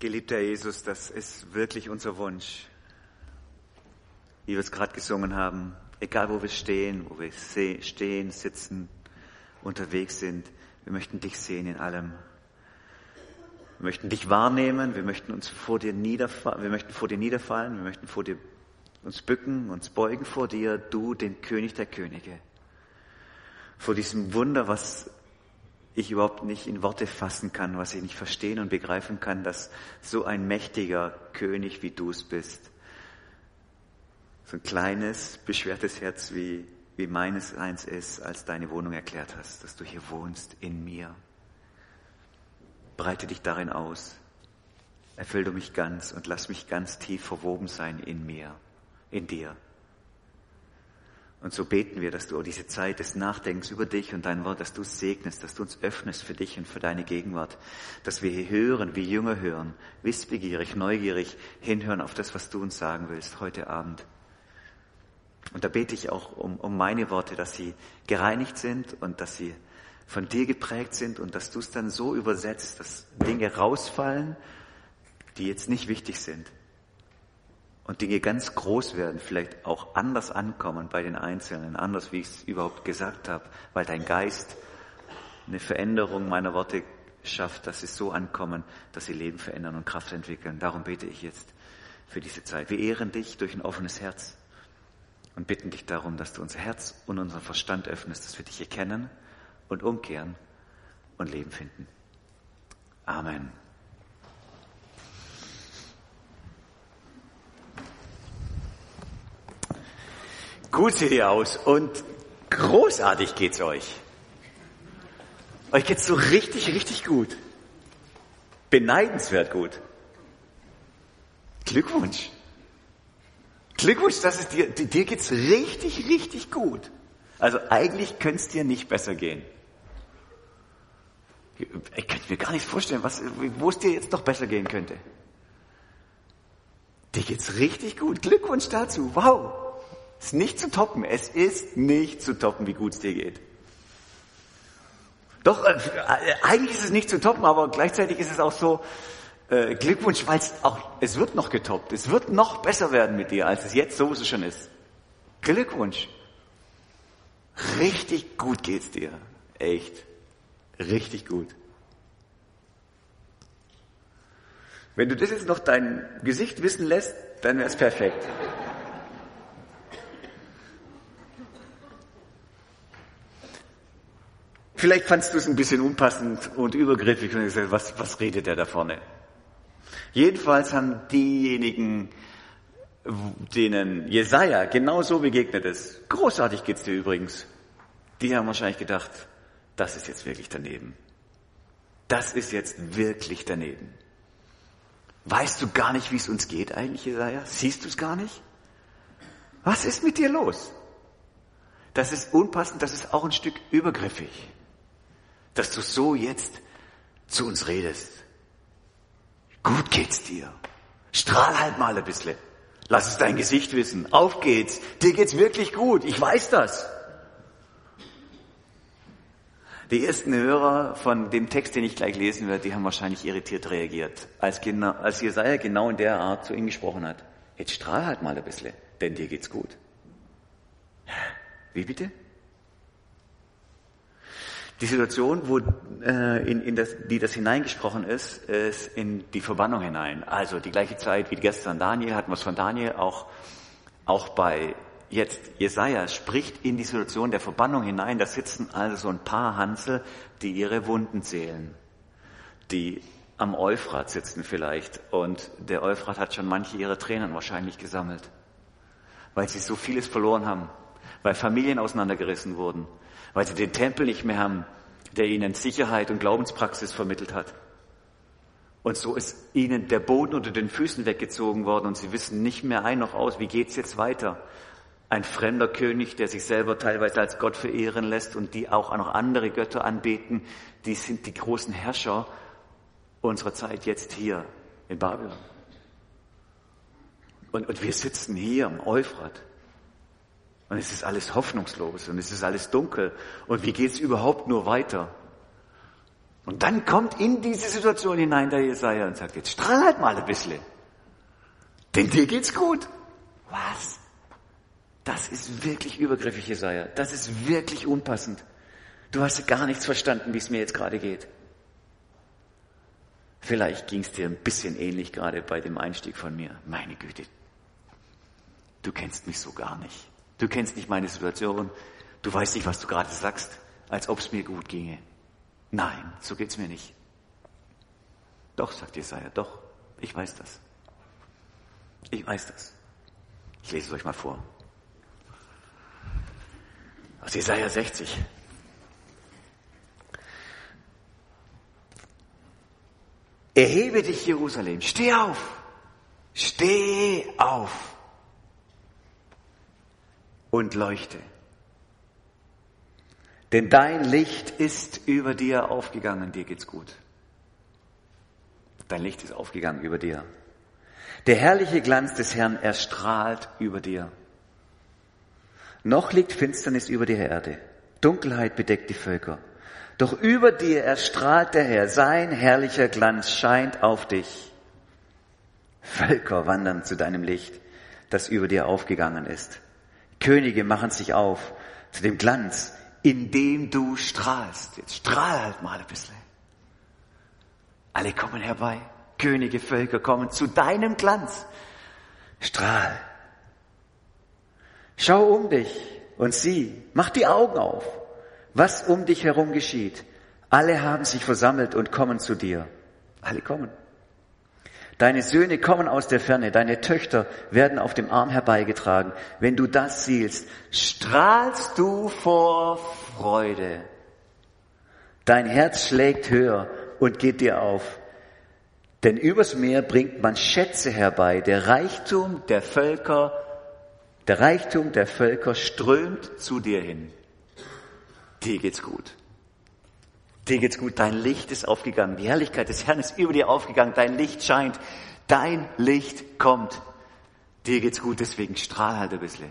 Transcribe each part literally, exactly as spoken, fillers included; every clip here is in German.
Geliebter Jesus, das ist wirklich unser Wunsch, wie wir es gerade gesungen haben. Egal wo wir stehen, wo wir stehen, sitzen, unterwegs sind, wir möchten dich sehen in allem. Wir möchten dich wahrnehmen, wir möchten uns vor dir niederfallen, wir möchten vor dir niederfallen, wir möchten vor dir uns bücken, uns beugen vor dir, du, den König der Könige. Vor diesem Wunder, was ich überhaupt nicht in Worte fassen kann, was ich nicht verstehen und begreifen kann, dass so ein mächtiger König wie du es bist, so ein kleines, beschwertes Herz wie, wie meines eins ist, als deine Wohnung erklärt hast, dass du hier wohnst in mir. Breite dich darin aus, erfüll du mich ganz und lass mich ganz tief verwoben sein in mir, in dir. Und so beten wir, dass du diese Zeit des Nachdenkens über dich und dein Wort, dass du es segnest, dass du uns öffnest für dich und für deine Gegenwart, dass wir hier hören, wie Jünger hören, wissbegierig, neugierig hinhören auf das, was du uns sagen willst heute Abend. Und da bete ich auch um, um meine Worte, dass sie gereinigt sind und dass sie von dir geprägt sind und dass du es dann so übersetzt, dass Dinge rausfallen, die jetzt nicht wichtig sind. Und Dinge ganz groß werden, vielleicht auch anders ankommen bei den Einzelnen, anders, wie ich es überhaupt gesagt habe, weil dein Geist eine Veränderung meiner Worte schafft, dass sie so ankommen, dass sie Leben verändern und Kraft entwickeln. Darum bete ich jetzt für diese Zeit. Wir ehren dich durch ein offenes Herz und bitten dich darum, dass du unser Herz und unseren Verstand öffnest, dass wir dich erkennen und umkehren und Leben finden. Amen. Gut seht ihr aus und großartig geht's euch. Euch geht's so richtig, richtig gut. Beneidenswert gut. Glückwunsch. Glückwunsch, dass es dir, dir geht's richtig, richtig gut. Also eigentlich könnte es dir nicht besser gehen. Ich kann mir gar nicht vorstellen, was, wo es dir jetzt noch besser gehen könnte. Dir geht's richtig gut. Glückwunsch dazu. Wow. Es ist nicht zu toppen. Es ist nicht zu toppen, wie gut es dir geht. Doch, äh, eigentlich ist es nicht zu toppen, aber gleichzeitig ist es auch so, äh, Glückwunsch, weil es auch, es wird noch getoppt. Es wird noch besser werden mit dir, als es jetzt sowieso schon ist. Glückwunsch. Richtig gut geht's dir. Echt. Richtig gut. Wenn du das jetzt noch dein Gesicht wissen lässt, dann wäre es perfekt. Vielleicht fandst du es ein bisschen unpassend und übergriffig und gesagt, was, was redet der da vorne? Jedenfalls haben diejenigen, denen Jesaja genauso begegnet ist, großartig geht's dir übrigens, die haben wahrscheinlich gedacht, das ist jetzt wirklich daneben. Das ist jetzt wirklich daneben. Weißt du gar nicht, wie es uns geht eigentlich, Jesaja? Siehst du es gar nicht? Was ist mit dir los? Das ist unpassend, das ist auch ein Stück übergriffig, dass du so jetzt zu uns redest. Gut geht's dir. Strahl halt mal ein bisschen. Lass es dein Gesicht wissen. Auf geht's. Dir geht's wirklich gut. Ich weiß das. Die ersten Hörer von dem Text, den ich gleich lesen werde, die haben wahrscheinlich irritiert reagiert, als, genau, als Jesaja genau in der Art zu ihnen gesprochen hat. Jetzt strahl halt mal ein bisschen, denn dir geht's gut. Wie bitte? Die Situation, wo, äh, in, in das, die das hineingesprochen ist, ist in die Verbannung hinein. Also die gleiche Zeit wie gestern Daniel, hatten wir es von Daniel, auch, auch bei jetzt Jesaja spricht in die Situation der Verbannung hinein. Da sitzen also so ein paar Hansel, die ihre Wunden zählen. Die am Euphrat sitzen vielleicht. Und der Euphrat hat schon manche ihrer Tränen wahrscheinlich gesammelt. Weil sie so vieles verloren haben. Weil Familien auseinandergerissen wurden. Weil sie den Tempel nicht mehr haben, der ihnen Sicherheit und Glaubenspraxis vermittelt hat. Und so ist ihnen der Boden unter den Füßen weggezogen worden und sie wissen nicht mehr ein noch aus, wie geht's jetzt weiter? Ein fremder König, der sich selber teilweise als Gott verehren lässt und die auch noch andere Götter anbeten, die sind die großen Herrscher unserer Zeit jetzt hier in Babylon. Und, und wir sitzen hier am Euphrat. Und es ist alles hoffnungslos und es ist alles dunkel. Und wie geht's überhaupt nur weiter? Und dann kommt in diese Situation hinein der Jesaja und sagt, jetzt strahl halt mal ein bisschen. Denn dir geht's gut. Was? Das ist wirklich übergriffig, Jesaja. Das ist wirklich unpassend. Du hast gar nichts verstanden, wie es mir jetzt gerade geht. Vielleicht ging es dir ein bisschen ähnlich gerade bei dem Einstieg von mir. Meine Güte, du kennst mich so gar nicht. Du kennst nicht meine Situation. Du weißt nicht, was du gerade sagst, als ob es mir gut ginge. Nein, so geht's mir nicht. Doch, sagt Jesaja, doch, ich weiß das. Ich weiß das. Ich lese es euch mal vor. Aus Jesaja sechzig. Erhebe dich, Jerusalem, steh auf, steh auf und leuchte. Denn dein Licht ist über dir aufgegangen, dir geht's gut. Dein Licht ist aufgegangen über dir. Der herrliche Glanz des Herrn erstrahlt über dir. Noch liegt Finsternis über der Erde, Dunkelheit bedeckt die Völker. Doch über dir erstrahlt der Herr, sein herrlicher Glanz scheint auf dich. Völker wandern zu deinem Licht, das über dir aufgegangen ist. Könige machen sich auf zu dem Glanz, in dem du strahlst. Jetzt strahl halt mal ein bisschen. Alle kommen herbei, Könige, Völker kommen zu deinem Glanz. Strahl. Schau um dich und sieh, mach die Augen auf. Was um dich herum geschieht. Alle haben sich versammelt und kommen zu dir. Alle kommen. Deine Söhne kommen aus der Ferne, deine Töchter werden auf dem Arm herbeigetragen. Wenn du das siehst, strahlst du vor Freude. Dein Herz schlägt höher und geht dir auf. Denn übers Meer bringt man Schätze herbei. Der Reichtum der Völker, der Reichtum der Völker strömt zu dir hin. Dir geht's gut. Dir geht's gut. Dein Licht ist aufgegangen. Die Herrlichkeit des Herrn ist über dir aufgegangen. Dein Licht scheint. Dein Licht kommt. Dir geht's gut. Deswegen strahl halt ein bisschen.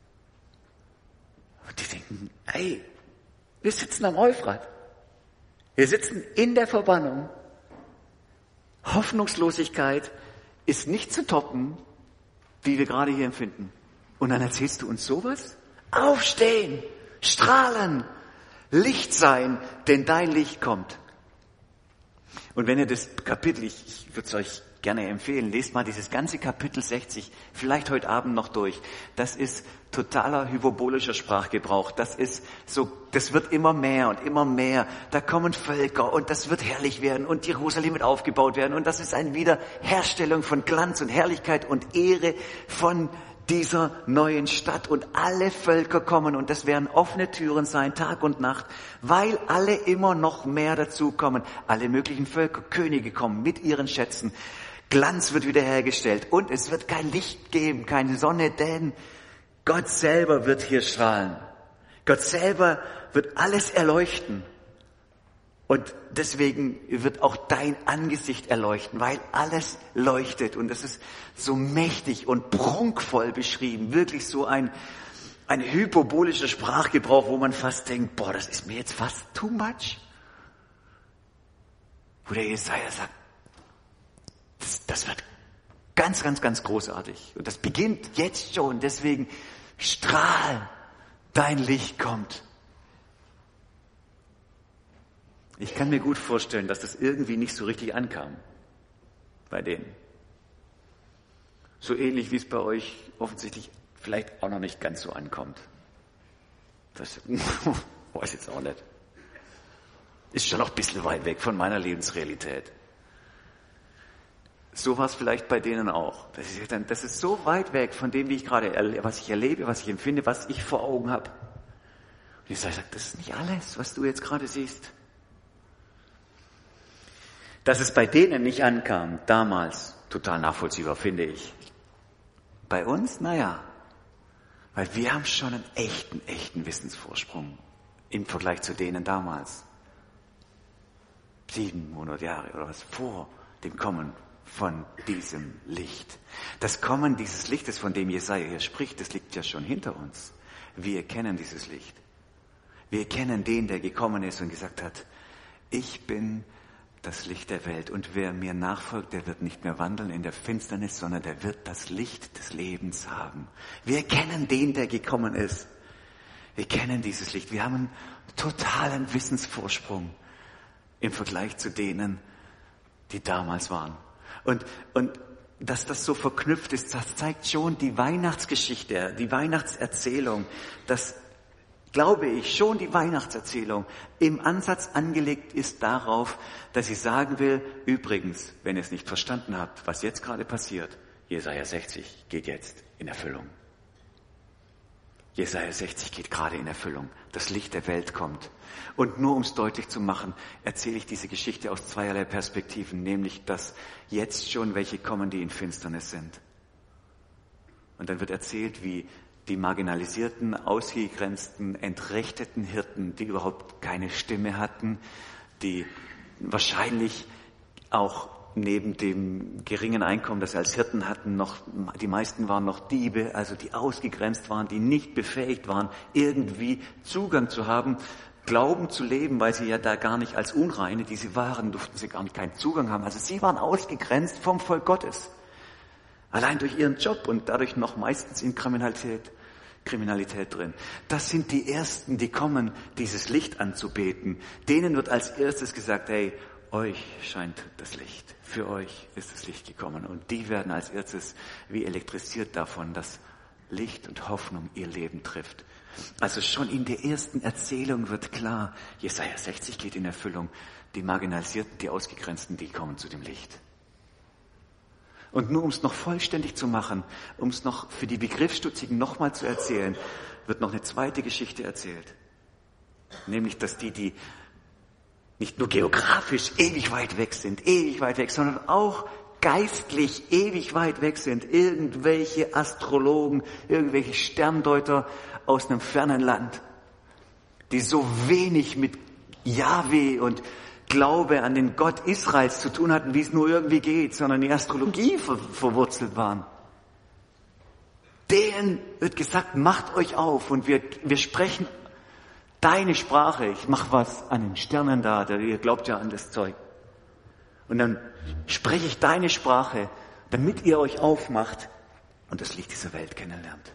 Und die denken, hey, wir sitzen am Euphrat. Wir sitzen in der Verbannung. Hoffnungslosigkeit ist nicht zu toppen, wie wir gerade hier empfinden. Und dann erzählst du uns sowas? Aufstehen, strahlen, Licht sein, denn dein Licht kommt. Und wenn ihr das Kapitel, ich, ich würde es euch gerne empfehlen, lest mal dieses ganze Kapitel sechzig, vielleicht heute Abend noch durch. Das ist totaler hyperbolischer Sprachgebrauch. Das ist so, das wird immer mehr und immer mehr. Da kommen Völker und das wird herrlich werden und Jerusalem wird aufgebaut werden und das ist eine Wiederherstellung von Glanz und Herrlichkeit und Ehre von dieser neuen Stadt und alle Völker kommen und das werden offene Türen sein, Tag und Nacht, weil alle immer noch mehr dazukommen. Alle möglichen Völker, Könige kommen mit ihren Schätzen. Glanz wird wiederhergestellt und es wird kein Licht geben, keine Sonne, denn Gott selber wird hier strahlen. Gott selber wird alles erleuchten. Und deswegen wird auch dein Angesicht erleuchten, weil alles leuchtet. Und das ist so mächtig und prunkvoll beschrieben. Wirklich so ein, ein hyperbolischer Sprachgebrauch, wo man fast denkt, boah, das ist mir jetzt fast too much. Wo der Jesaja sagt, das, das wird ganz, ganz, ganz großartig. Und das beginnt jetzt schon. Deswegen strahl, dein Licht kommt. Ich kann mir gut vorstellen, dass das irgendwie nicht so richtig ankam bei denen. So ähnlich wie es bei euch offensichtlich vielleicht auch noch nicht ganz so ankommt. Das weiß ich jetzt auch nicht. Ist schon noch ein bisschen weit weg von meiner Lebensrealität. So war es vielleicht bei denen auch. Das ist, dann, das ist so weit weg von dem, wie ich gerade, erle- was ich erlebe, was ich empfinde, was ich vor Augen habe. Und ich sage, das ist nicht alles, was du jetzt gerade siehst. Dass es bei denen nicht ankam, damals, total nachvollziehbar, finde ich. Bei uns, naja, weil wir haben schon einen echten, echten Wissensvorsprung im Vergleich zu denen damals. siebenhundert Jahre oder was vor dem Kommen von diesem Licht. Das Kommen dieses Lichtes, von dem Jesaja hier spricht, das liegt ja schon hinter uns. Wir kennen dieses Licht. Wir kennen den, der gekommen ist und gesagt hat, ich bin das Licht der Welt. Und wer mir nachfolgt, der wird nicht mehr wandeln in der Finsternis, sondern der wird das Licht des Lebens haben. Wir kennen den, der gekommen ist. Wir kennen dieses Licht. Wir haben einen totalen Wissensvorsprung im Vergleich zu denen, die damals waren. Und, und dass das so verknüpft ist, das zeigt schon die Weihnachtsgeschichte, die Weihnachtserzählung, dass, glaube ich, schon die Weihnachtserzählung im Ansatz angelegt ist darauf, dass sie sagen will, übrigens, wenn ihr es nicht verstanden habt, was jetzt gerade passiert, Jesaja sechzig geht jetzt in Erfüllung. Jesaja sechzig geht gerade in Erfüllung. Das Licht der Welt kommt. Und nur um es deutlich zu machen, erzähle ich diese Geschichte aus zweierlei Perspektiven, nämlich, dass jetzt schon welche kommen, die in Finsternis sind. Und dann wird erzählt, wie die marginalisierten, ausgegrenzten, entrechteten Hirten, die überhaupt keine Stimme hatten, die wahrscheinlich auch neben dem geringen Einkommen, das sie als Hirten hatten, noch, die meisten waren noch Diebe, also die ausgegrenzt waren, die nicht befähigt waren, irgendwie Zugang zu haben, Glauben zu leben, weil sie ja da gar nicht als Unreine, die sie waren, durften sie gar nicht keinen Zugang haben. Also sie waren ausgegrenzt vom Volk Gottes. Allein durch ihren Job und dadurch noch meistens in Kriminalität, Kriminalität drin. Das sind die Ersten, die kommen, dieses Licht anzubeten. Denen wird als erstes gesagt, hey, euch scheint das Licht. Für euch ist das Licht gekommen. Und die werden als erstes wie elektrisiert davon, dass Licht und Hoffnung ihr Leben trifft. Also schon in der ersten Erzählung wird klar, Jesaja sechzig geht in Erfüllung. Die Marginalisierten, die Ausgegrenzten, die kommen zu dem Licht. Und nur um es noch vollständig zu machen, um es noch für die Begriffsstutzigen nochmal zu erzählen, wird noch eine zweite Geschichte erzählt. Nämlich, dass die, die nicht nur geografisch ewig weit weg sind, ewig weit weg, sondern auch geistlich ewig weit weg sind. Irgendwelche Astrologen, irgendwelche Sterndeuter aus einem fernen Land, die so wenig mit Jahwe und Glaube an den Gott Israels zu tun hatten, wie es nur irgendwie geht, sondern die Astrologie ver- verwurzelt waren. Denen wird gesagt, macht euch auf und wir, wir sprechen deine Sprache. Ich mach was an den Sternen da, ihr glaubt ja an das Zeug. Und dann spreche ich deine Sprache, damit ihr euch aufmacht und das Licht dieser Welt kennenlernt.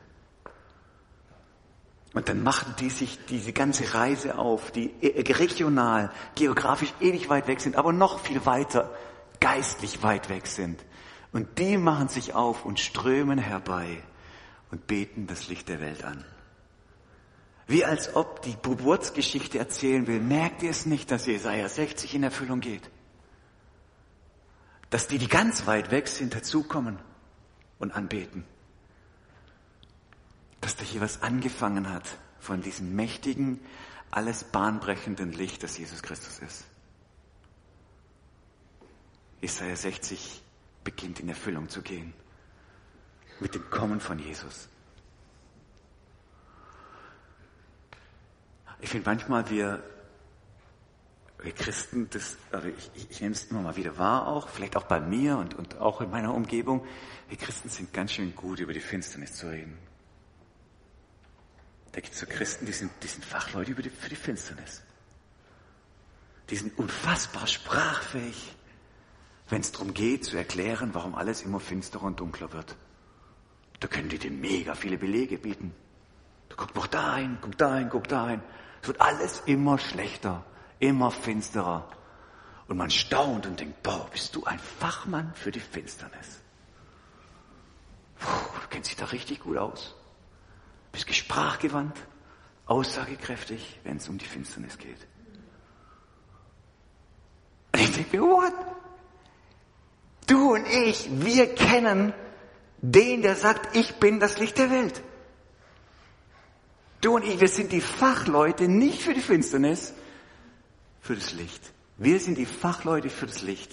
Und dann machen die sich diese ganze Reise auf, die regional, geografisch ewig weit weg sind, aber noch viel weiter, geistlich weit weg sind. Und die machen sich auf und strömen herbei und beten das Licht der Welt an. Wie als ob die Geburtsgeschichte erzählen will, merkt ihr es nicht, dass Jesaja sechzig in Erfüllung geht? Dass die, die ganz weit weg sind, dazukommen und anbeten. Dass da hier was angefangen hat von diesem mächtigen, alles bahnbrechenden Licht, das Jesus Christus ist. Jesaja sechzig beginnt in Erfüllung zu gehen. Mit dem Kommen von Jesus. Ich finde manchmal, wir, wir Christen, das, also ich, ich, ich nehme es immer mal wieder wahr auch, vielleicht auch bei mir und, und auch in meiner Umgebung, wir Christen sind ganz schön gut, über die Finsternis zu reden. Da gibt es so Christen, die sind, die sind Fachleute über die, für die Finsternis. Die sind unfassbar sprachfähig, wenn es darum geht, zu erklären, warum alles immer finsterer und dunkler wird. Da können die dir mega viele Belege bieten. Du guck doch da hin, guck da hin, guck da hin. Es wird alles immer schlechter, immer finsterer. Und man staunt und denkt, boah, bist du ein Fachmann für die Finsternis. Puh, du kennst dich da richtig gut aus. Bist sprachgewandt, aussagekräftig, wenn es um die Finsternis geht. Und ich denke mir, what? Du und ich, wir kennen den, der sagt, ich bin das Licht der Welt. Du und ich, wir sind die Fachleute nicht für die Finsternis, für das Licht. Wir sind die Fachleute für das Licht.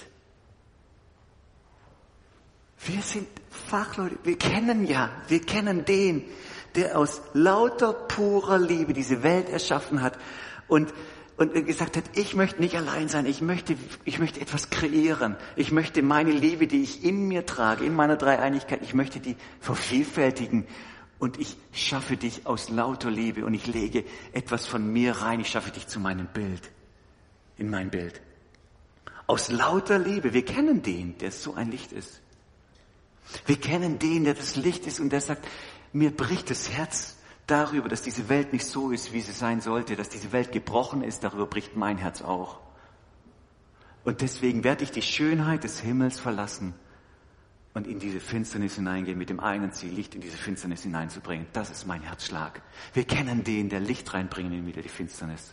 Wir sind Fachleute, wir kennen ja, wir kennen den, der aus lauter purer Liebe diese Welt erschaffen hat und, und gesagt hat, ich möchte nicht allein sein, ich möchte, ich möchte etwas kreieren. Ich möchte meine Liebe, die ich in mir trage, in meiner Dreieinigkeit, ich möchte die vervielfältigen. Und ich schaffe dich aus lauter Liebe und ich lege etwas von mir rein, ich schaffe dich zu meinem Bild. in mein Bild. Aus lauter Liebe. Wir kennen den, der so ein Licht ist. Wir kennen den, der das Licht ist und der sagt, mir bricht das Herz darüber, dass diese Welt nicht so ist, wie sie sein sollte, dass diese Welt gebrochen ist, darüber bricht mein Herz auch. Und deswegen werde ich die Schönheit des Himmels verlassen und in diese Finsternis hineingehen, mit dem einen Ziel, Licht in diese Finsternis hineinzubringen. Das ist mein Herzschlag. Wir kennen den, der Licht reinbringen in wieder die Finsternis.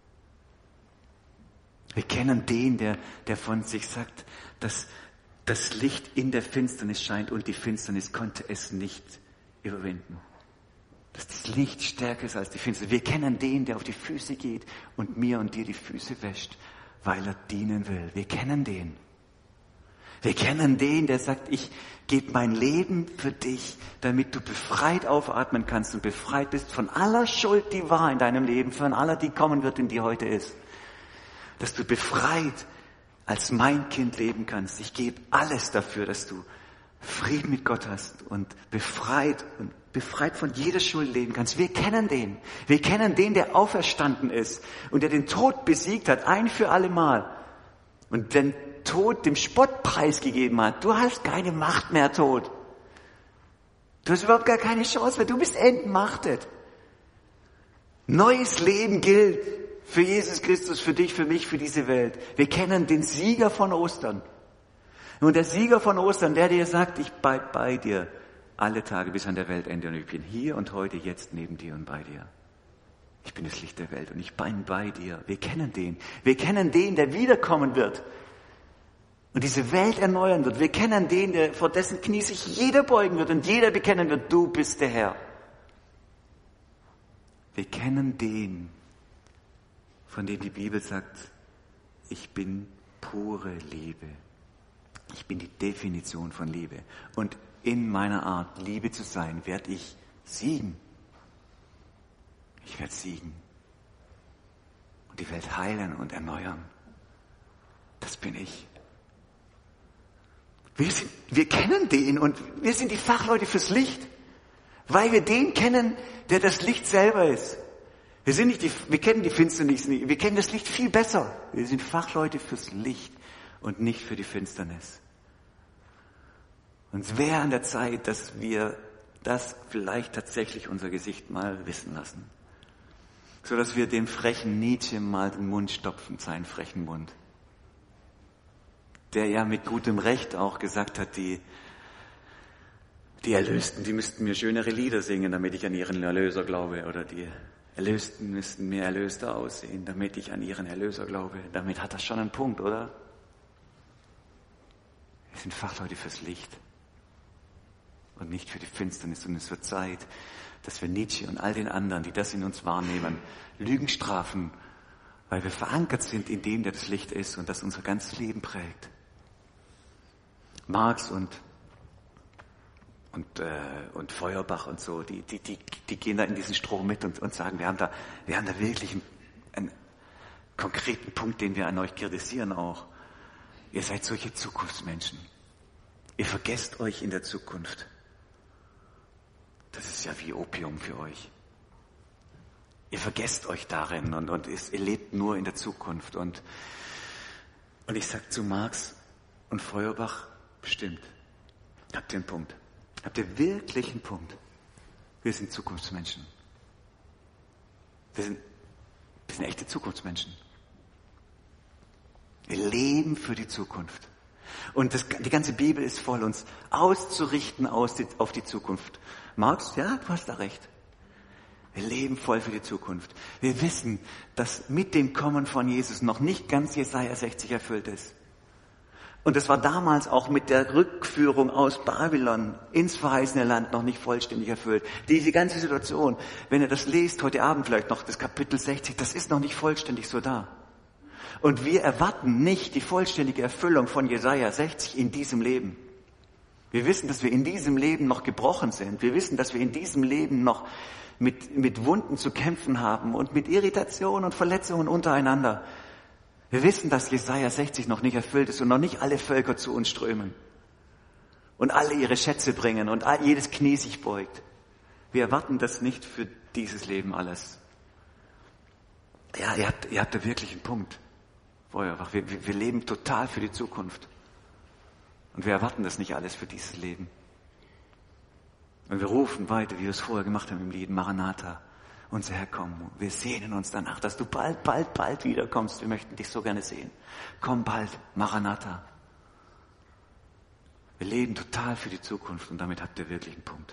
Wir kennen den, der, der von sich sagt, dass das Licht in der Finsternis scheint und die Finsternis konnte es nicht überwinden. Dass das Licht stärker ist als die Finsternis. Wir kennen den, der auf die Füße geht und mir und dir die Füße wäscht, weil er dienen will. Wir kennen den. Wir kennen den, der sagt, ich gebe mein Leben für dich, damit du befreit aufatmen kannst und befreit bist von aller Schuld, die war in deinem Leben, von aller, die kommen wird, in die heute ist. Dass du befreit als mein Kind leben kannst. Ich gebe alles dafür, dass du Frieden mit Gott hast und befreit und befreit von jeder Schuld leben kannst. Wir kennen den. Wir kennen den, der auferstanden ist und der den Tod besiegt hat, ein für alle Mal. Und den Tod dem Spott preisgegeben hat. Du hast keine Macht mehr, Tod. Du hast überhaupt gar keine Chance mehr. Du bist entmachtet. Neues Leben gilt für Jesus Christus, für dich, für mich, für diese Welt. Wir kennen den Sieger von Ostern. Nun, der Sieger von Ostern, der dir sagt, ich bleib bei dir alle Tage bis an der Weltende und ich bin hier und heute, jetzt neben dir und bei dir. Ich bin das Licht der Welt und ich bin bei dir. Wir kennen den. Wir kennen den, der wiederkommen wird und diese Welt erneuern wird. Wir kennen den, der vor dessen Knie sich jeder beugen wird und jeder bekennen wird, du bist der Herr. Wir kennen den, von dem die Bibel sagt, ich bin pure Liebe. Ich bin die Definition von Liebe. Und in meiner Art, Liebe zu sein, werde ich siegen. Ich werde siegen. Und die Welt heilen und erneuern. Das bin ich. Wir sind, wir kennen den und wir sind die Fachleute fürs Licht. Weil wir den kennen, der das Licht selber ist. Wir sind nicht die, wir kennen die Finsternis nicht. Wir kennen das Licht viel besser. Wir sind Fachleute fürs Licht und nicht für die Finsternis. Und es wäre an der Zeit, dass wir das vielleicht tatsächlich unser Gesicht mal wissen lassen. So dass wir dem frechen Nietzsche mal den Mund stopfen, seinen frechen Mund. Der ja mit gutem Recht auch gesagt hat, die, die Erlösten, die müssten mir schönere Lieder singen, damit ich an ihren Erlöser glaube. Oder die Erlösten müssten mehr erlöster aussehen, damit ich an ihren Erlöser glaube. Damit hat das schon einen Punkt, oder? Wir sind Fachleute fürs Licht und nicht für die Finsternis. Und es wird Zeit, dass wir Nietzsche und all den anderen, die das in uns wahrnehmen, Lügen strafen, weil wir verankert sind in dem, der das Licht ist und das unser ganzes Leben prägt. Marx und und äh, und Feuerbach und so, die die die die gehen da in diesen Strom mit und, und sagen, wir haben da wir haben da wirklich einen, einen konkreten Punkt, den wir an euch kritisieren auch. Ihr seid solche Zukunftsmenschen. Ihr vergesst euch in der Zukunft. Das ist ja wie Opium für euch. Ihr vergesst euch darin und, und ihr lebt nur in der Zukunft. Und, und ich sag zu Marx und Feuerbach, bestimmt, habt ihr einen Punkt. Habt ihr wirklich einen Punkt. Wir sind Zukunftsmenschen. Wir sind, wir sind echte Zukunftsmenschen. Wir leben für die Zukunft. Und das, die ganze Bibel ist voll, uns auszurichten aus die, auf die Zukunft. Marx, ja, du hast da recht. Wir leben voll für die Zukunft. Wir wissen, dass mit dem Kommen von Jesus noch nicht ganz Jesaja sechzig erfüllt ist. Und das war damals auch mit der Rückführung aus Babylon ins verheißene Land noch nicht vollständig erfüllt. Diese ganze Situation, wenn ihr das lest, heute Abend vielleicht noch, das Kapitel sechzig, das ist noch nicht vollständig so da. Und wir erwarten nicht die vollständige Erfüllung von Jesaja sechzig in diesem Leben. Wir wissen, dass wir in diesem Leben noch gebrochen sind. Wir wissen, dass wir in diesem Leben noch mit, mit Wunden zu kämpfen haben und mit Irritationen und Verletzungen untereinander. Wir wissen, dass Jesaja sechzig noch nicht erfüllt ist und noch nicht alle Völker zu uns strömen und alle ihre Schätze bringen und jedes Knie sich beugt. Wir erwarten das nicht für dieses Leben alles. Ja, ihr habt, ihr habt da wirklich einen Punkt. Feuerbach, wir, wir, wir leben total für die Zukunft. Und wir erwarten das nicht alles für dieses Leben. Und wir rufen weiter, wie wir es vorher gemacht haben im Lied, Maranatha, unser Herr, komm. Wir sehnen uns danach, dass du bald, bald, bald wiederkommst. Wir möchten dich so gerne sehen. Komm bald, Maranatha. Wir leben total für die Zukunft und damit habt ihr wirklich einen Punkt.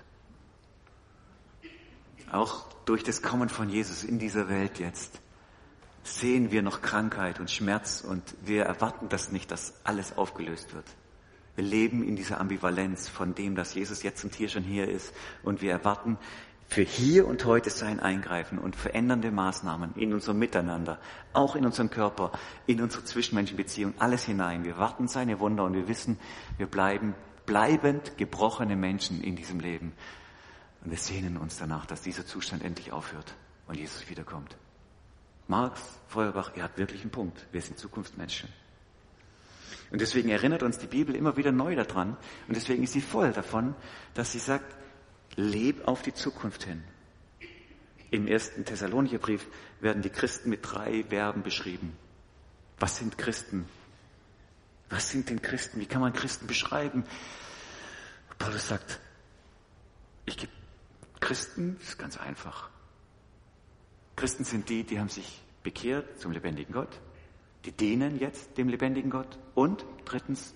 Auch durch das Kommen von Jesus in dieser Welt jetzt sehen wir noch Krankheit und Schmerz und wir erwarten das nicht, dass alles aufgelöst wird. Wir leben in dieser Ambivalenz von dem, dass Jesus jetzt und hier schon hier ist und wir erwarten für hier und heute sein Eingreifen und verändernde Maßnahmen in unserem Miteinander, auch in unseren Körper, in unsere zwischenmenschlichen Beziehungen, alles hinein. Wir warten seine Wunder und wir wissen, wir bleiben bleibend gebrochene Menschen in diesem Leben. Und wir sehnen uns danach, dass dieser Zustand endlich aufhört und Jesus wiederkommt. Marx, Feuerbach, ihr habt wirklich einen Punkt. Wir sind Zukunftsmenschen. Und deswegen erinnert uns die Bibel immer wieder neu daran. Und deswegen ist sie voll davon, dass sie sagt, leb auf die Zukunft hin. Im ersten Thessalonicher Brief werden die Christen mit drei Verben beschrieben. Was sind Christen? Was sind denn Christen? Wie kann man Christen beschreiben? Paulus sagt, ich gebe Christen, das ist ganz einfach. Christen sind die, die haben sich bekehrt zum lebendigen Gott. Die dienen jetzt dem lebendigen Gott. Und drittens,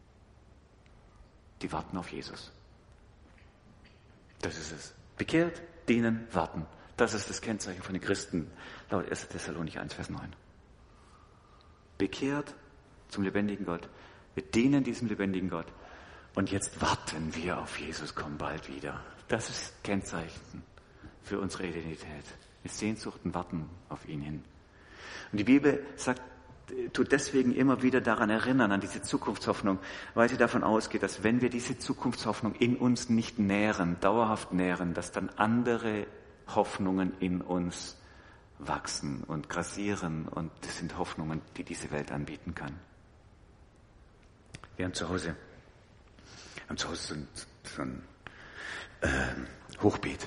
die warten auf Jesus. Das ist es. Bekehrt, dienen, warten. Das ist das Kennzeichen von den Christen, laut erster Thessalonicher eins, Vers neun. Bekehrt zum lebendigen Gott. Wir dienen diesem lebendigen Gott. Und jetzt warten wir auf Jesus, komm bald wieder. Das ist Kennzeichen für unsere Identität. Mit Sehnsucht und Warten auf ihn hin. Und die Bibel sagt, tut deswegen immer wieder daran erinnern, an diese Zukunftshoffnung, weil sie davon ausgeht, dass wenn wir diese Zukunftshoffnung in uns nicht nähren, dauerhaft nähren, dass dann andere Hoffnungen in uns wachsen und grassieren und das sind Hoffnungen, die diese Welt anbieten kann. Wir haben zu Hause, haben zu Hause so ein, so ein äh, Hochbeet.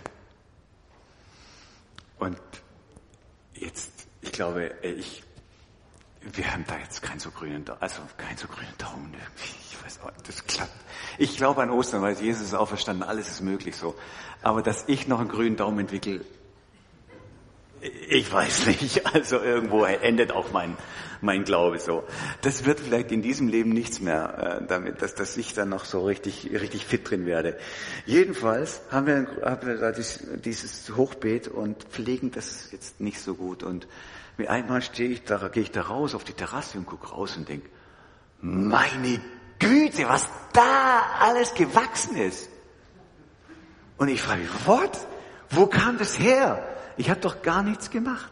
Und jetzt, ich glaube, ich, wir haben da jetzt keinen so grünen, also keinen so grünen Daumen irgendwie. Ich weiß auch, das klappt. Ich glaube an Ostern, weil Jesus ist auferstanden, alles ist möglich so. Aber dass ich noch einen grünen Daumen entwickle, ich weiß nicht. Also irgendwo endet auch mein, mein Glaube so. Das wird vielleicht in diesem Leben nichts mehr, äh, damit, dass, dass ich dann noch so richtig, richtig fit drin werde. Jedenfalls haben wir, haben wir da dieses, dieses Hochbeet und pflegen das jetzt nicht so gut. Und mit einmal stehe ich da, gehe ich da raus auf die Terrasse und gucke raus und denke, meine Güte, was da alles gewachsen ist. Und ich frage mich, what? Wo kam das her? Ich habe doch gar nichts gemacht.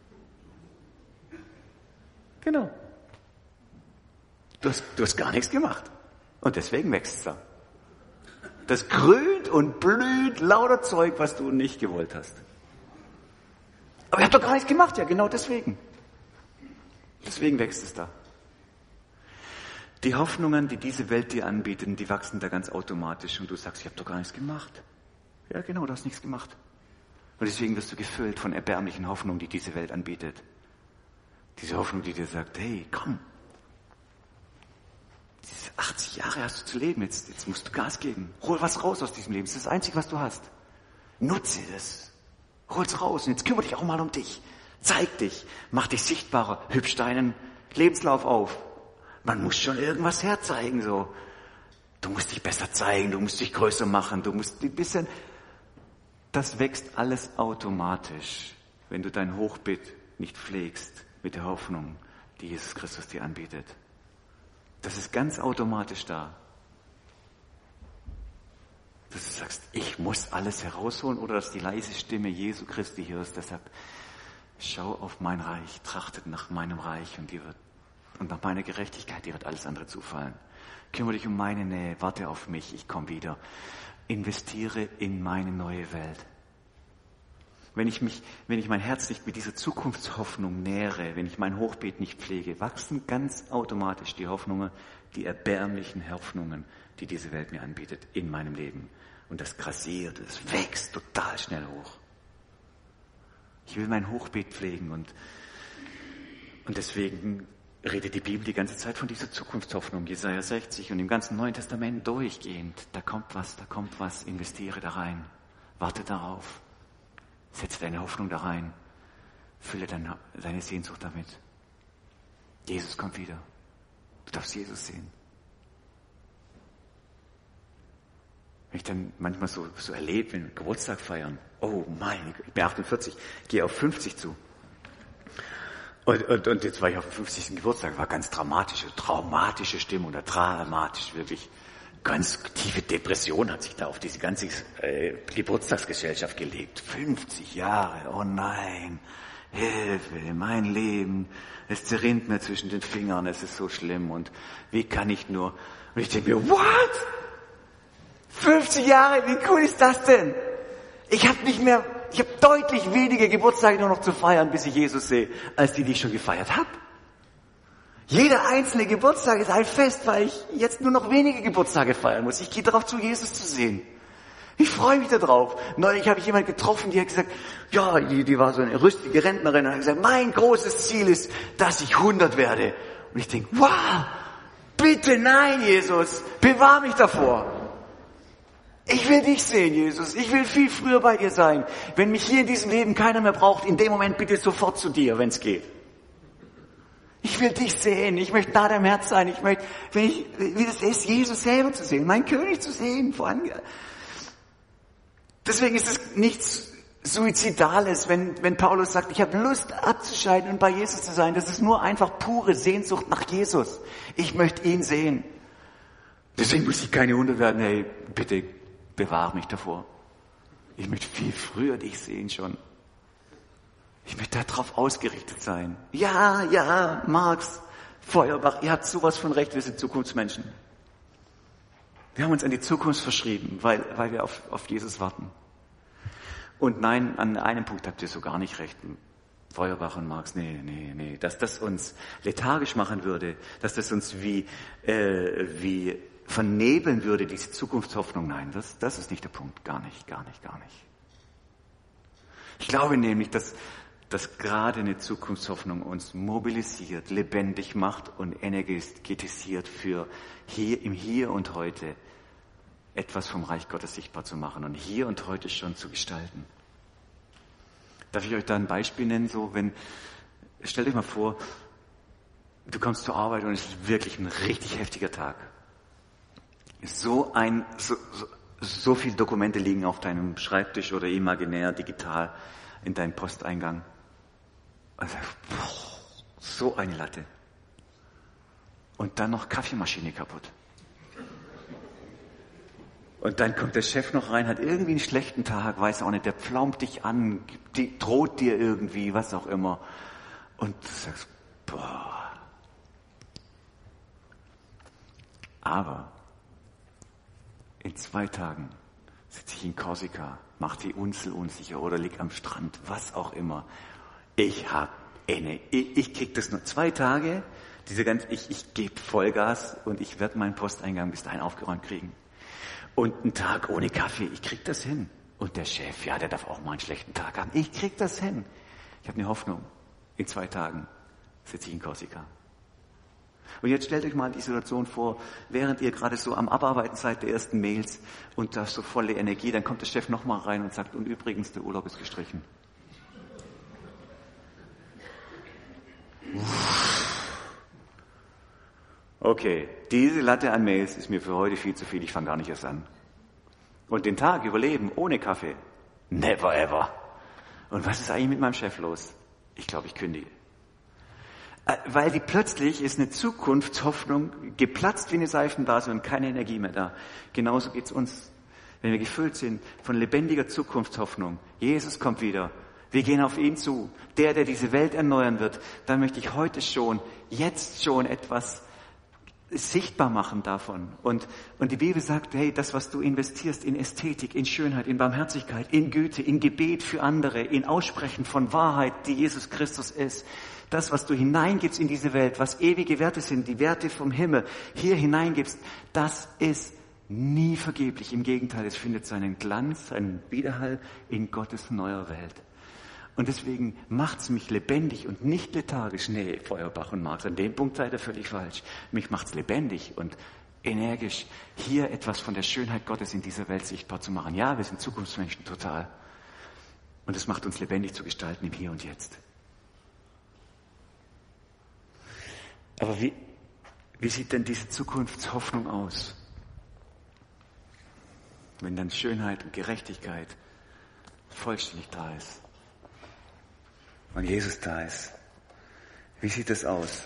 Genau. Du hast, du hast gar nichts gemacht. Und deswegen wächst es da. Das grünt und blüht lauter Zeug, was du nicht gewollt hast. Aber ich habe doch gar nichts gemacht. Ja, genau deswegen. Deswegen wächst es da. Die Hoffnungen, die diese Welt dir anbietet, die wachsen da ganz automatisch. Und du sagst, ich habe doch gar nichts gemacht. Ja, genau, du hast nichts gemacht. Und deswegen wirst du gefüllt von erbärmlichen Hoffnungen, die diese Welt anbietet. Diese Hoffnung, die dir sagt, hey, komm, diese achtzig Jahre hast du zu leben, jetzt, jetzt musst du Gas geben. Hol was raus aus diesem Leben, das ist das Einzige, was du hast. Nutze es, hol's raus und jetzt kümmere dich auch mal um dich. Zeig dich, mach dich sichtbarer, hübsch deinen Lebenslauf auf. Man muss schon irgendwas herzeigen, so. Du musst dich besser zeigen, du musst dich größer machen, du musst ein bisschen... Das wächst alles automatisch, wenn du dein Hochbeet nicht pflegst mit der Hoffnung, die Jesus Christus dir anbietet. Das ist ganz automatisch da. Dass du sagst, ich muss alles herausholen oder dass die leise Stimme Jesu Christi hörst, der sagt, schau auf mein Reich, trachtet nach meinem Reich und, dir wird, und nach meiner Gerechtigkeit, dir wird alles andere zufallen. Kümmere dich um meine Nähe, warte auf mich, ich komme wieder. Investiere in meine neue Welt. Wenn ich mich, wenn ich mein Herz nicht mit dieser Zukunftshoffnung nähere, wenn ich mein Hochbeet nicht pflege, wachsen ganz automatisch die Hoffnungen, die erbärmlichen Hoffnungen, die diese Welt mir anbietet, in meinem Leben. Und das grassiert, es wächst total schnell hoch. Ich will mein Hochbeet pflegen und, und deswegen redet die Bibel die ganze Zeit von dieser Zukunftshoffnung, Jesaja sechzig und im ganzen Neuen Testament durchgehend. Da kommt was, da kommt was, investiere da rein, warte darauf, setze deine Hoffnung da rein, fülle deine, deine Sehnsucht damit. Jesus kommt wieder, du darfst Jesus sehen. Wenn ich dann manchmal so, so erlebe, wenn wir Geburtstag feiern, oh meine Gott, ich bin achtundvierzig, gehe auf fünfzig zu. Und, und, und jetzt war ich auf dem fünfzigsten Geburtstag, war ganz dramatische, traumatische Stimmung, oder dramatisch, wirklich ganz tiefe Depression hat sich da auf diese ganze äh, Geburtstagsgesellschaft gelegt. fünfzig Jahre, oh nein, Hilfe, mein Leben, es zerrinnt mir zwischen den Fingern, es ist so schlimm und wie kann ich nur, und ich denke mir, what? fünfzig Jahre, wie cool ist das denn? Ich habe nicht mehr, ich habe deutlich weniger Geburtstage nur noch zu feiern, bis ich Jesus sehe, als die, die ich schon gefeiert habe. Jeder einzelne Geburtstag ist ein Fest, weil ich jetzt nur noch wenige Geburtstage feiern muss. Ich gehe darauf zu, Jesus zu sehen. Ich freue mich darauf. Neulich habe ich jemanden getroffen, die hat gesagt, ja, die, die war so eine rüstige Rentnerin und hat gesagt, mein großes Ziel ist, dass ich hundert werde. Und ich denke, wow, bitte nein, Jesus, bewahr mich davor. Ich will dich sehen, Jesus. Ich will viel früher bei dir sein. Wenn mich hier in diesem Leben keiner mehr braucht, in dem Moment bitte sofort zu dir, wenn es geht. Ich will dich sehen. Ich möchte nah deinem Herz sein. Ich möchte, wenn ich, wie das ist, Jesus selber zu sehen, meinen König zu sehen. Deswegen ist es nichts Suizidales, wenn, wenn Paulus sagt, ich habe Lust abzuscheiden und bei Jesus zu sein. Das ist nur einfach pure Sehnsucht nach Jesus. Ich möchte ihn sehen. Deswegen muss ich keine hundert werden. Hey, bitte bewahre mich davor. Ich möchte viel früher dich sehen schon. Ich möchte darauf ausgerichtet sein. Ja, ja, Marx, Feuerbach, ihr habt sowas von recht, wir sind Zukunftsmenschen. Wir haben uns an die Zukunft verschrieben, weil, weil wir auf, auf Jesus warten. Und nein, an einem Punkt habt ihr so gar nicht recht. Feuerbach und Marx, nee, nee, nee. Dass das uns lethargisch machen würde, dass das uns wie, äh, wie vernebeln würde, diese Zukunftshoffnung, nein, das, das ist nicht der Punkt. Gar nicht, gar nicht, gar nicht. Ich glaube nämlich, dass, dass gerade eine Zukunftshoffnung uns mobilisiert, lebendig macht und energetisiert für hier, im Hier und Heute etwas vom Reich Gottes sichtbar zu machen und hier und heute schon zu gestalten. Darf ich euch da ein Beispiel nennen? So, wenn, stellt euch mal vor, du kommst zur Arbeit und es ist wirklich ein richtig heftiger Tag. So ein, so, so, so viele Dokumente liegen auf deinem Schreibtisch oder imaginär, digital in deinem Posteingang. Also, boah, so eine Latte. Und dann noch Kaffeemaschine kaputt. Und dann kommt der Chef noch rein, hat irgendwie einen schlechten Tag, weiß auch nicht, der pflaumt dich an, die, droht dir irgendwie, was auch immer. Und du sagst, boah. Aber in zwei Tagen sitze ich in Korsika, mach die Unsel unsicher oder lieg am Strand, was auch immer. Ich hab eine, ich, ich krieg das nur zwei Tage, diese ganze, ich, ich gebe Vollgas und ich werde meinen Posteingang bis dahin aufgeräumt kriegen. Und einen Tag ohne Kaffee, ich krieg das hin. Und der Chef, ja, der darf auch mal einen schlechten Tag haben. Ich krieg das hin. Ich habe eine Hoffnung. In zwei Tagen sitze ich in Korsika. Und jetzt stellt euch mal die Situation vor, während ihr gerade so am Abarbeiten seid der ersten Mails und da so volle Energie, dann kommt der Chef nochmal rein und sagt, und übrigens, der Urlaub ist gestrichen. Okay, diese Latte an Mails ist mir für heute viel zu viel, ich fange gar nicht erst an. Und den Tag überleben ohne Kaffee? Never ever. Und was ist eigentlich mit meinem Chef los? Ich glaube, ich kündige. Weil die plötzlich ist eine Zukunftshoffnung geplatzt wie eine Seifenblase und keine Energie mehr da. Genauso geht's uns, wenn wir gefüllt sind von lebendiger Zukunftshoffnung. Jesus kommt wieder. Wir gehen auf ihn zu. Der, der diese Welt erneuern wird. Dann möchte ich heute schon, jetzt schon etwas sichtbar machen davon. Und, und die Bibel sagt, hey, das, was du investierst in Ästhetik, in Schönheit, in Barmherzigkeit, in Güte, in Gebet für andere, in Aussprechen von Wahrheit, die Jesus Christus ist, das, was du hineingibst in diese Welt, was ewige Werte sind, die Werte vom Himmel, hier hineingibst, das ist nie vergeblich. Im Gegenteil, es findet seinen Glanz, seinen Widerhall in Gottes neuer Welt. Und deswegen macht's mich lebendig und nicht lethargisch. Nee, Feuerbach und Marx, an dem Punkt seid ihr völlig falsch. Mich macht's lebendig und energisch, hier etwas von der Schönheit Gottes in dieser Welt sichtbar zu machen. Ja, wir sind Zukunftsmenschen, total. Und es macht uns lebendig zu gestalten im Hier und Jetzt. Aber wie, wie sieht denn diese Zukunftshoffnung aus? Wenn dann Schönheit und Gerechtigkeit vollständig da ist. Und Jesus da ist. Wie sieht das aus?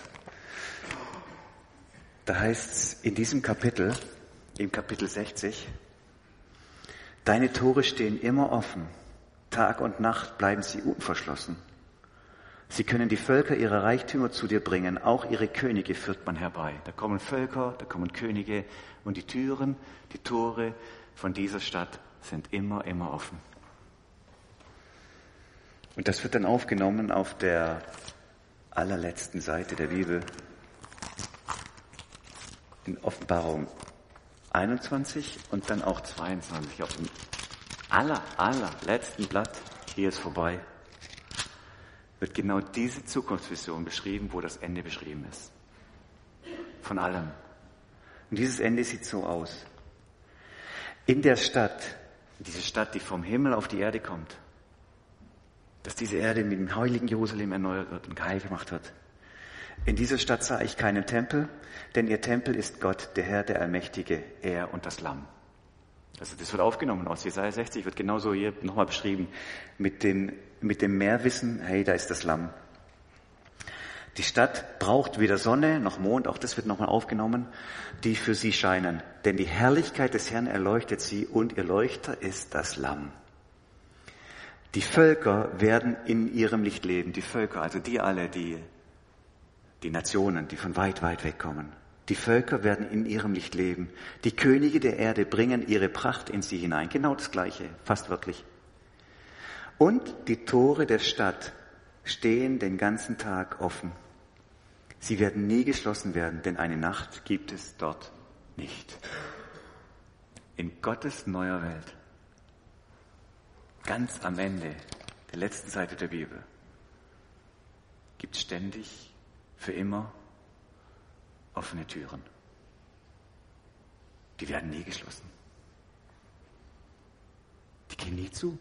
Da heißt es in diesem Kapitel, im Kapitel sechzig, deine Tore stehen immer offen. Tag und Nacht bleiben sie unverschlossen. Sie können die Völker ihre Reichtümer zu dir bringen, auch ihre Könige führt man herbei. Da kommen Völker, da kommen Könige und die Türen, die Tore von dieser Stadt sind immer, immer offen. Und das wird dann aufgenommen auf der allerletzten Seite der Bibel. In Offenbarung einundzwanzig und dann auch zweiundzwanzig. Auf dem aller, allerletzten Blatt, hier ist vorbei, wird genau diese Zukunftsvision beschrieben, wo das Ende beschrieben ist. Von allem. Und dieses Ende sieht so aus. In der Stadt, diese Stadt, die vom Himmel auf die Erde kommt, dass diese Erde mit dem heiligen Jerusalem erneuert wird und geheilt gemacht wird. In dieser Stadt sah ich keinen Tempel, denn ihr Tempel ist Gott, der Herr, der Allmächtige, er und das Lamm. Also das wird aufgenommen aus Jesaja sechzig, wird genauso hier nochmal beschrieben, mit dem, mit dem Mehrwissen, hey, da ist das Lamm. Die Stadt braucht weder Sonne noch Mond, auch das wird nochmal aufgenommen, die für sie scheinen. Denn die Herrlichkeit des Herrn erleuchtet sie und ihr Leuchter ist das Lamm. Die Völker werden in ihrem Licht leben. Die Völker, also die alle, die, die Nationen, die von weit, weit weg kommen. Die Völker werden in ihrem Licht leben. Die Könige der Erde bringen ihre Pracht in sie hinein. Genau das Gleiche, fast wörtlich. Und die Tore der Stadt stehen den ganzen Tag offen. Sie werden nie geschlossen werden, denn eine Nacht gibt es dort nicht. In Gottes neuer Welt, ganz am Ende der letzten Seite der Bibel, gibt es ständig, für immer, offene Türen. Die werden nie geschlossen. Die gehen nie zu.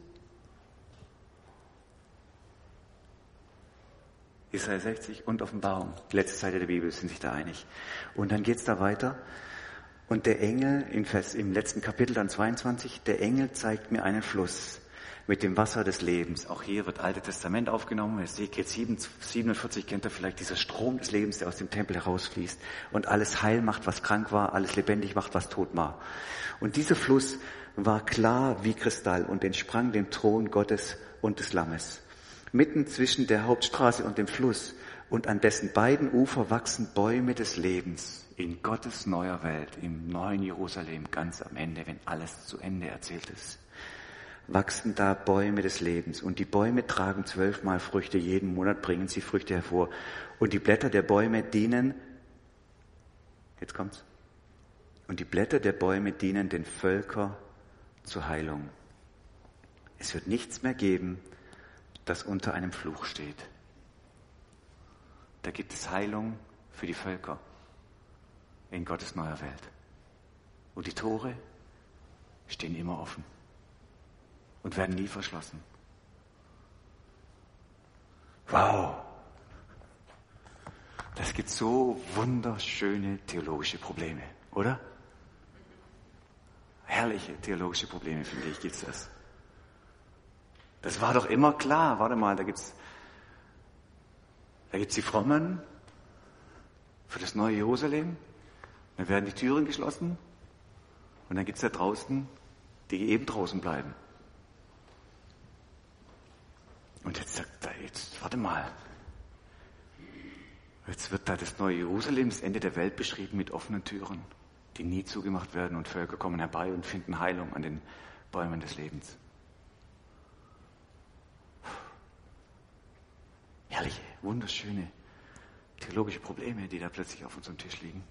Jesaja sechzig und Offenbarung, die letzte Seite der Bibel, sind sich da einig. Und dann geht's da weiter. Und der Engel, im, Vers, im letzten Kapitel dann zweiundzwanzig, der Engel zeigt mir einen Fluss mit dem Wasser des Lebens. Auch hier wird Alte Testament aufgenommen. Ezekiel siebenundvierzig kennt ihr vielleicht, dieser Strom des Lebens, der aus dem Tempel herausfließt und alles heil macht, was krank war, alles lebendig macht, was tot war. Und dieser Fluss war klar wie Kristall und entsprang dem Thron Gottes und des Lammes. Mitten zwischen der Hauptstraße und dem Fluss und an dessen beiden Ufer wachsen Bäume des Lebens in Gottes neuer Welt, im neuen Jerusalem, ganz am Ende, wenn alles zu Ende erzählt ist. Wachsen da Bäume des Lebens und die Bäume tragen zwölfmal Früchte, jeden Monat bringen sie Früchte hervor und die Blätter der Bäume dienen, jetzt kommt's, und die Blätter der Bäume dienen den Völkern zur Heilung. Es wird nichts mehr geben, das unter einem Fluch steht. Da gibt es Heilung für die Völker in Gottes neuer Welt. Und die Tore stehen immer offen und werden nie verschlossen. Wow! Das gibt so wunderschöne theologische Probleme, oder? Herrliche theologische Probleme, finde ich, gibt's das. Das war doch immer klar. Warte mal, da gibt's, da gibt's die Frommen für das neue Jerusalem. Dann werden die Türen geschlossen und dann gibt's da draußen, die eben draußen bleiben. Und jetzt sagt er, jetzt, warte mal. Jetzt wird da das neue Jerusalem, das Ende der Welt beschrieben mit offenen Türen, die nie zugemacht werden und Völker kommen herbei und finden Heilung an den Bäumen des Lebens. Herrliche, wunderschöne theologische Probleme, die da plötzlich auf unserem Tisch liegen.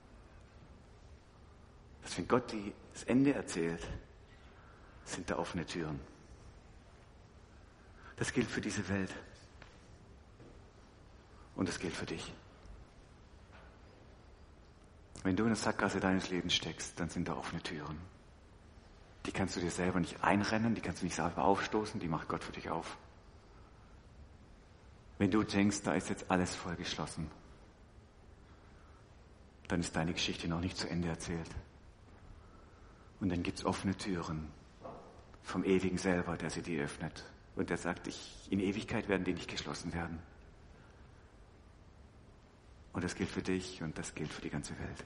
Dass wenn Gott die, das Ende erzählt, sind da offene Türen. Das gilt für diese Welt. Und das gilt für dich. Wenn du in der Sackgasse deines Lebens steckst, dann sind da offene Türen. Die kannst du dir selber nicht einrennen, die kannst du nicht selber aufstoßen, die macht Gott für dich auf. Wenn du denkst, da ist jetzt alles voll geschlossen, dann ist deine Geschichte noch nicht zu Ende erzählt. Und dann gibt's offene Türen vom Ewigen selber, der sie dir öffnet. Und der sagt, ich, in Ewigkeit werden die nicht geschlossen werden. Und das gilt für dich und das gilt für die ganze Welt.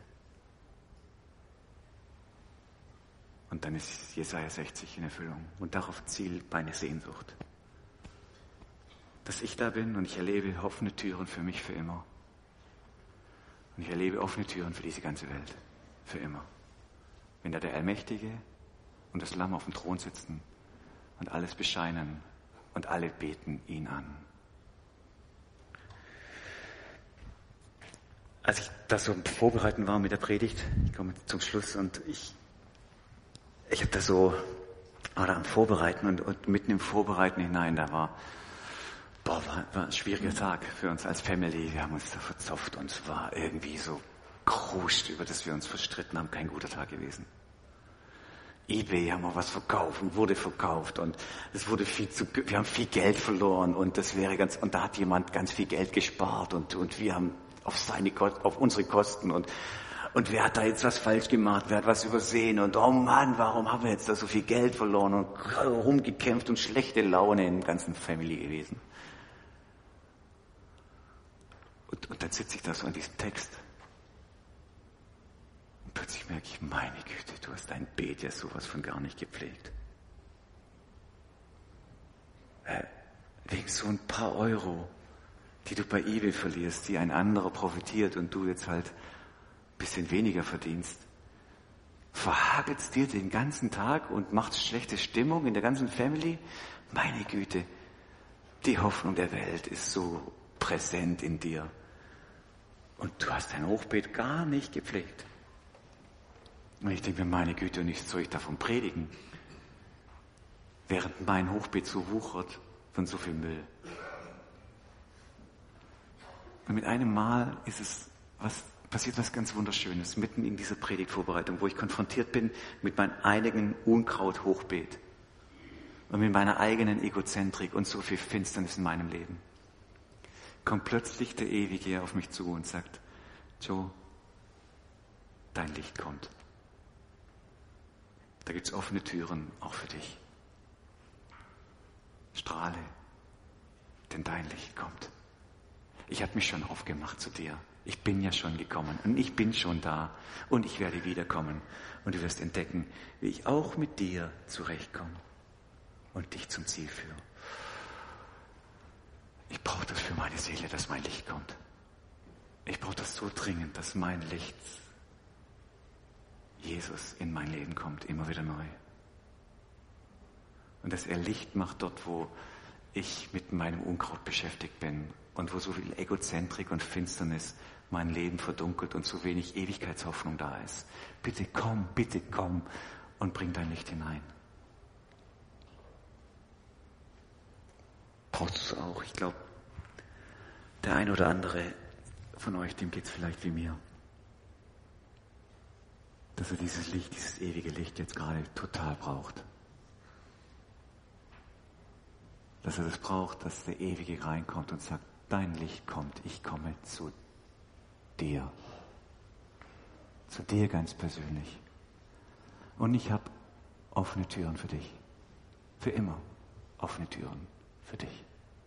Und dann ist Jesaja sechzig in Erfüllung. Und darauf zielt meine Sehnsucht. Dass ich da bin und ich erlebe offene Türen für mich für immer. Und ich erlebe offene Türen für diese ganze Welt. Für immer. Wenn da der Allmächtige und das Lamm auf dem Thron sitzen und alles bescheinen und alle beten ihn an. Als ich das so vorbereiten war mit der Predigt, ich komme zum Schluss und ich, ich habe da so, war da am Vorbereiten und, und mitten im Vorbereiten hinein, da war, boah, war, war ein schwieriger Tag für uns als Family. Wir haben uns da verzopft und es war irgendwie so kruscht, über das wir uns verstritten haben, kein guter Tag gewesen. eBay haben wir was verkauft und wurde verkauft und es wurde viel zu, wir haben viel Geld verloren und das wäre ganz, und da hat jemand ganz viel Geld gespart und, und wir haben auf seine, auf unsere Kosten und, und wer hat da jetzt was falsch gemacht, wer hat was übersehen und oh Mann, warum haben wir jetzt da so viel Geld verloren und rumgekämpft und schlechte Laune in der ganzen Family gewesen. Und, und dann sitze ich da so an diesem Text. Und plötzlich merke ich, meine Güte, du hast dein Beet ja sowas von gar nicht gepflegt. Äh, wegen so ein paar Euro, die du bei eBay verlierst, die ein anderer profitiert und du jetzt halt ein bisschen weniger verdienst, verhagelst dir den ganzen Tag und machst schlechte Stimmung in der ganzen Family? Meine Güte, die Hoffnung der Welt ist so präsent in dir. Und du hast dein Hochbeet gar nicht gepflegt. Und ich denke mir, meine Güte, und was soll ich davon predigen? Während mein Hochbeet so wuchert von so viel Müll. Und mit einem Mal ist es was, passiert was ganz Wunderschönes, mitten in dieser Predigtvorbereitung, wo ich konfrontiert bin mit meinem eigenen Unkraut-Hochbeet und mit meiner eigenen Egozentrik und so viel Finsternis in meinem Leben. Kommt plötzlich der Ewige auf mich zu und sagt, Joe, dein Licht kommt. Da gibt's offene Türen, auch für dich. Strahle, denn dein Licht kommt. Ich habe mich schon aufgemacht zu dir. Ich bin ja schon gekommen und ich bin schon da und ich werde wiederkommen. Und du wirst entdecken, wie ich auch mit dir zurechtkomme und dich zum Ziel führe. Ich brauche das für meine Seele, dass mein Licht kommt. Ich brauche das so dringend, dass mein Licht, Jesus, in mein Leben kommt, immer wieder neu. Und dass er Licht macht dort, wo ich mit meinem Unkraut beschäftigt bin und wo so viel Egozentrik und Finsternis mein Leben verdunkelt und so wenig Ewigkeitshoffnung da ist. Bitte komm, bitte komm und bring dein Licht hinein. Brauchst du es auch? Ich glaube, der ein oder andere von euch, dem geht es vielleicht wie mir. Dass er dieses Licht, dieses ewige Licht jetzt gerade total braucht. Dass er das braucht, dass der Ewige reinkommt und sagt, dein Licht kommt, ich komme zu dir. Zu dir ganz persönlich. Und ich habe offene Türen für dich. Für immer offene Türen für dich.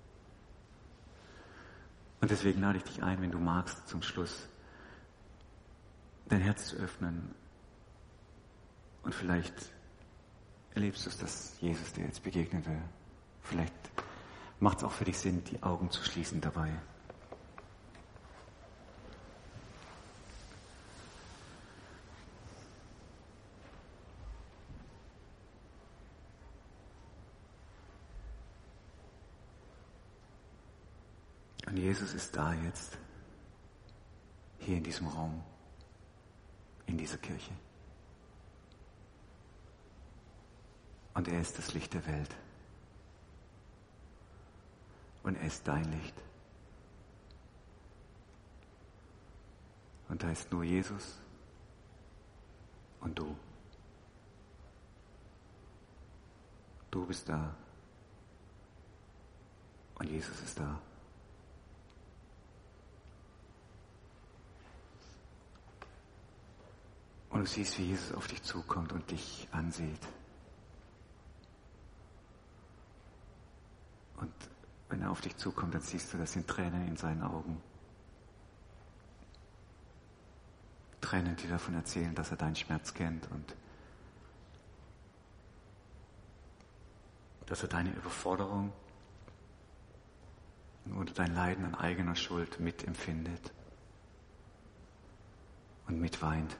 Und deswegen lade ich dich ein, wenn du magst, zum Schluss dein Herz zu öffnen. Und vielleicht erlebst du es, dass Jesus dir jetzt begegnen will. Vielleicht macht es auch für dich Sinn, die Augen zu schließen dabei. Und Jesus ist da jetzt, hier in diesem Raum, in dieser Kirche. Und er ist das Licht der Welt. und er ist dein Licht. Und da ist nur Jesus und du. Du bist da und Jesus ist da. Und du siehst, wie Jesus auf dich zukommt und dich ansieht. Und wenn er auf dich zukommt, dann siehst du, das sind Tränen in seinen Augen. Tränen, die davon erzählen, dass er deinen Schmerz kennt und dass er deine Überforderung oder dein Leiden an eigener Schuld mitempfindet und mitweint.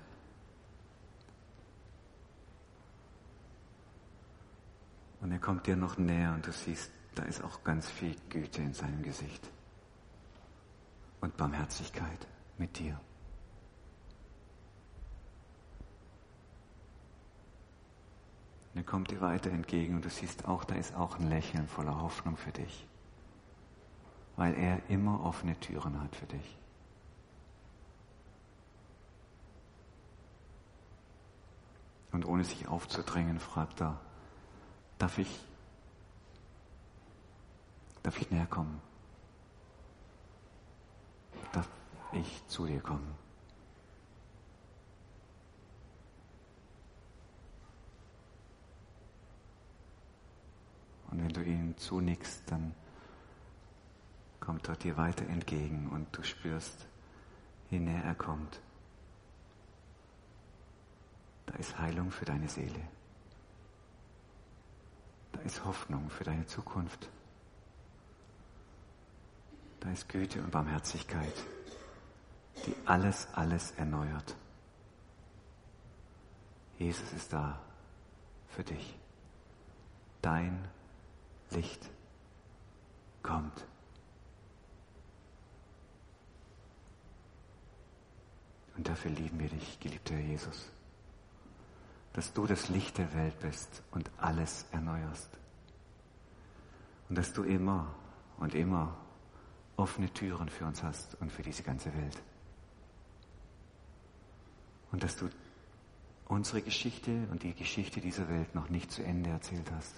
Und er kommt dir noch näher und du siehst, da ist auch ganz viel Güte in seinem Gesicht und Barmherzigkeit mit dir. Und er kommt dir weiter entgegen und du siehst auch, da ist auch ein Lächeln voller Hoffnung für dich, weil er immer offene Türen hat für dich. Und ohne sich aufzudrängen, fragt er, darf ich, darf ich näher kommen? Darf ich zu dir kommen? Und wenn du ihm zunickst, dann kommt er dir weiter entgegen und du spürst, je näher er kommt, da ist Heilung für deine Seele. Da ist Hoffnung für deine Zukunft. Da ist Güte und Barmherzigkeit, die alles, alles erneuert. Jesus ist da für dich. Dein Licht kommt. Und dafür lieben wir dich, geliebter Jesus, dass du das Licht der Welt bist und alles erneuerst. Und dass du immer und immer offene Türen für uns hast und für diese ganze Welt. Und dass du unsere Geschichte und die Geschichte dieser Welt noch nicht zu Ende erzählt hast.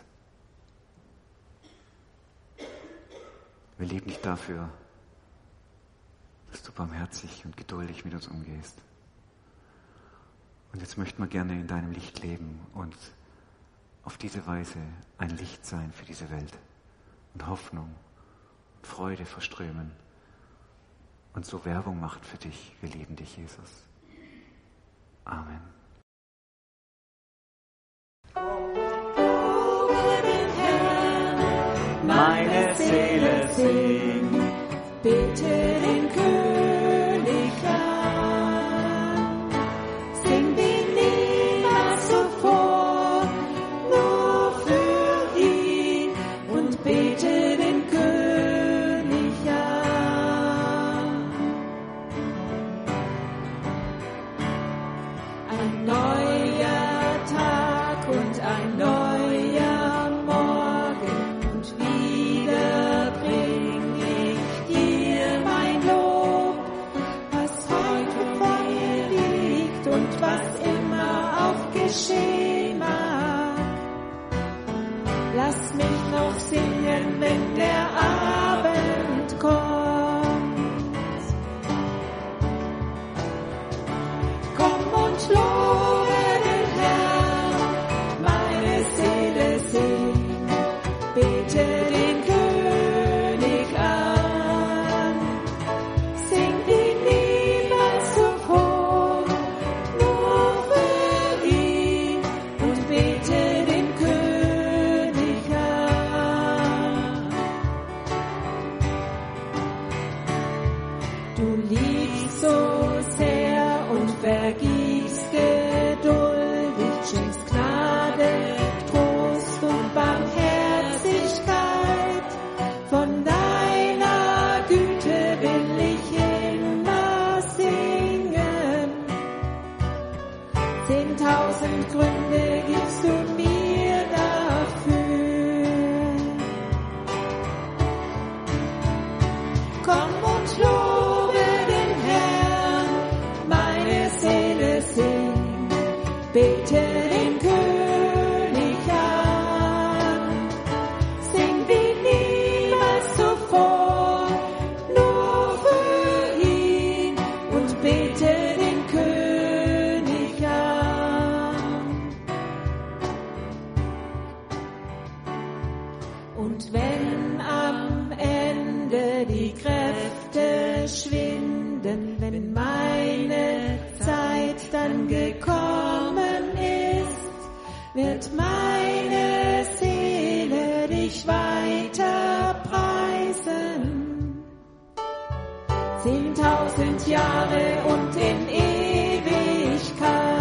Wir lieben dich dafür, dass du barmherzig und geduldig mit uns umgehst. Und jetzt möchten wir gerne in deinem Licht leben und auf diese Weise ein Licht sein für diese Welt und Hoffnung und Freude verströmen und so Werbung machen für dich. Wir lieben dich, Jesus. Amen. Meine Seele singt, bete den König an. Sing wie niemals zuvor, nur für ihn und bete den König an. Ein neuer Tag und ein neuer Morgen. Wieder bring ich dir mein Lob, was heute vor mir liegt und was immer auch geschehen mag. Lass mich noch singen, wenn der Abend kommt. Komm und lobe den Herrn, meine Seele singt, bete den König an. Sing wie niemals zuvor, nur für ihn und bete den König an. Du liebst so sehr und vergießt geduldig, schenkst Gnade, Trost und Barmherzigkeit. Von deiner Güte will ich immer singen. Zehntausend Gründe gibst du mir dafür. bete den König an. Sing wie niemals zuvor, nur für ihn und bete den König an. Und wenn am Ende die Kräfte schwinden, wenn meine Zeit dann gekommen ist, wird meine Seele dich weiter preisen. Zehntausend Jahre und in Ewigkeit.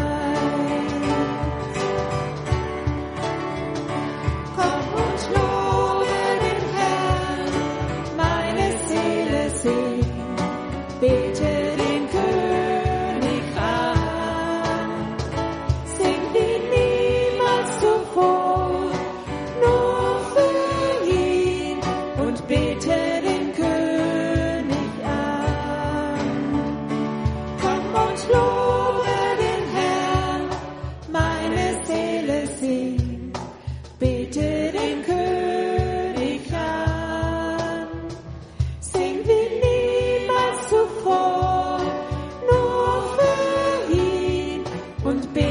Komm und lobe den Herrn, meine Seele sing, bete den König an. Sing wie niemals zuvor, nur für ihn und bete den König an. Komm und lobe den Herrn, meine Seele sing, bete den König an. Sing wie niemals zuvor, nur für ihn und bete